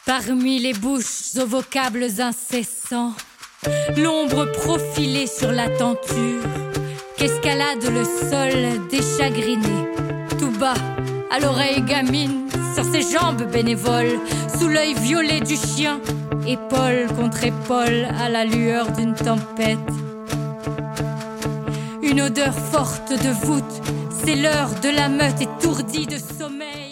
Parmi les bouches aux vocables incessants, l'ombre profilée sur la tenture, qu'escalade le sol déchagriné. Tout bas, à l'oreille gamine, sur ses jambes bénévoles, sous l'œil violet du chien, épaule contre épaule à la lueur d'une tempête. Une odeur forte de voûte, c'est l'heure de la meute étourdie de sommeil.